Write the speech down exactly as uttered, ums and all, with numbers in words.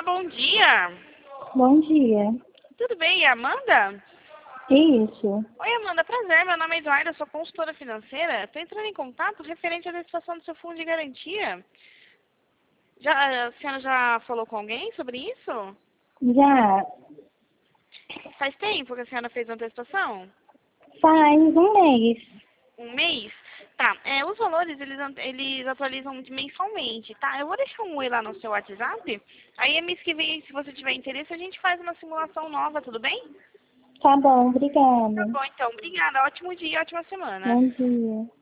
bom dia. Bom dia. Tudo bem, é a Amanda? Isso. Oi, Amanda, prazer. Meu nome é Eduarda, eu sou consultora financeira. Estou entrando em contato referente à situação do seu fundo de garantia. Já, a senhora já falou com alguém sobre isso? Já Faz tempo que a senhora fez a antecipação? faz um mês. Um mês? Tá, é, os valores, eles, an- eles atualizam de mensalmente, tá? Eu vou deixar um oi lá no seu WhatsApp. Aí, mês que vem, se você tiver interesse, a gente faz uma simulação nova, tudo bem? Tá bom, Tá obrigada. bom, então. Obrigada. Ótimo dia, ótima semana. Bom dia.